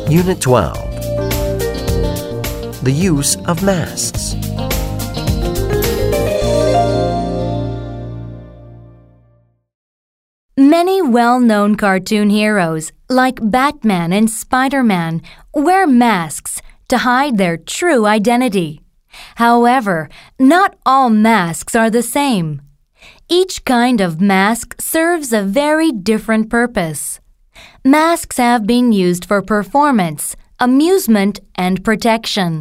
Unit 12. The use of masks. Many well-known cartoon heroes, like Batman and Spider-Man, wear masks to hide their true identity. However, not all masks are the same. Each kind of mask serves a very different purpose. Masks have been used for performance, amusement, and protection.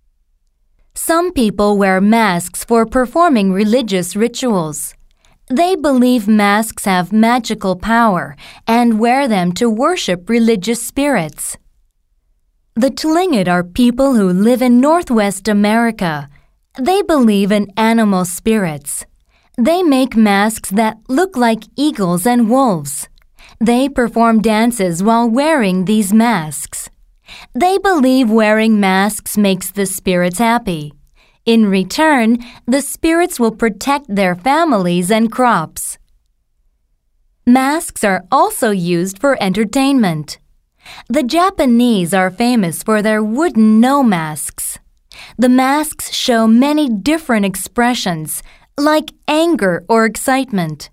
Some people wear masks for performing religious rituals. They believe masks have magical power and wear them to worship religious spirits. The Tlingit are people who live in Northwest America. They believe in animal spirits. They make masks that look like eagles and wolves. They perform dances while wearing these masks. They believe wearing masks makes the spirits happy. In return, the spirits will protect their families and crops. Masks are also used for entertainment. The Japanese are famous for their wooden no masks. The masks show many different expressions, like anger or excitement.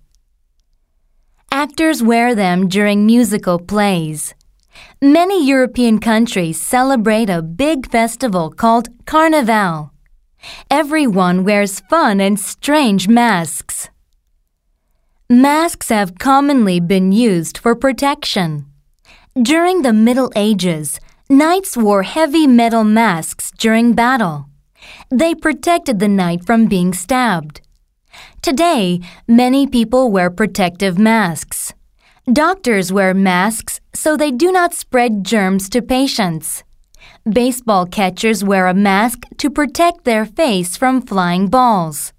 Actors wear them during musical plays. Many European countries celebrate a big festival called Carnival. Everyone wears fun and strange masks. Masks have commonly been used for protection. During the Middle Ages, knights wore heavy metal masks during battle. They protected the knight from being stabbed. Today, many people wear protective masks. Doctors wear masks so they do not spread germs to patients. Baseball catchers wear a mask to protect their face from flying balls.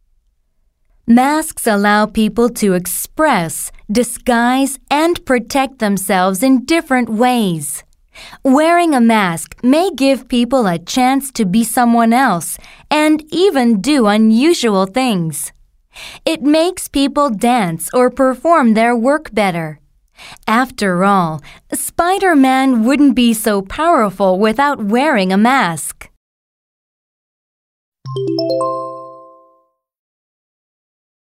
Masks allow people to express, disguise, and protect themselves in different ways. Wearing a mask may give people a chance to be someone else and even do unusual things. It makes people dance or perform their work better. After all, Spider-Man wouldn't be so powerful without wearing a mask.